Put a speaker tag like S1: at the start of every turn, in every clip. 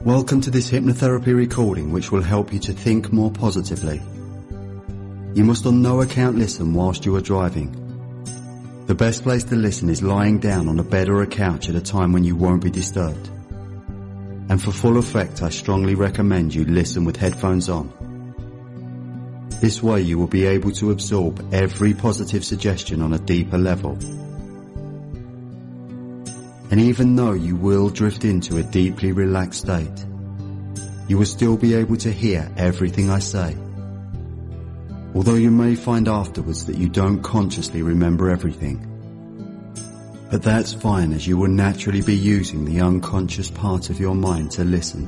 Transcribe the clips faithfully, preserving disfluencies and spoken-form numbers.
S1: Welcome to this hypnotherapy recording which will help you to think more positively. You must on no account listen whilst you are driving. The best place to listen is lying down on a bed or a couch at a time when you won't be disturbed. And for full effect, I strongly recommend you listen with headphones on. This way you will be able to absorb every positive suggestion on a deeper level. And even though you will drift into a deeply relaxed state, you will still be able to hear everything I say. Although you may find afterwards that you don't consciously remember everything. But that's fine, as you will naturally be using the unconscious part of your mind to listen.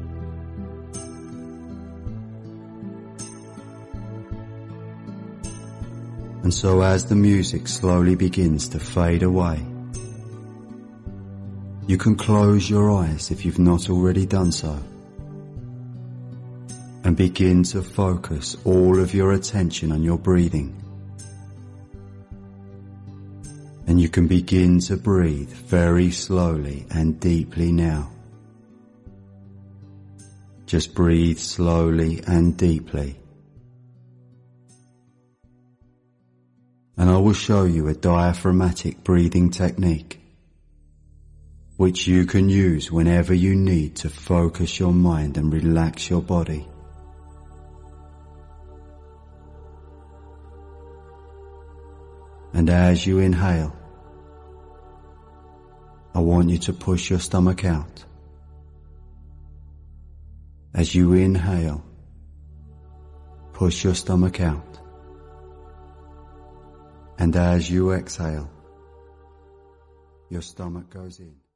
S1: And so as the music slowly begins to fade away, you can close your eyes if you've not already done so, and begin to focus all of your attention on your breathing. And you can begin to breathe very slowly and deeply now. Just breathe slowly and deeply. And I will show you a diaphragmatic breathing technique, which you can use whenever you need to focus your mind and relax your body. And as you inhale, I want you to push your stomach out. As you inhale, push your stomach out. And as you exhale, your stomach goes in.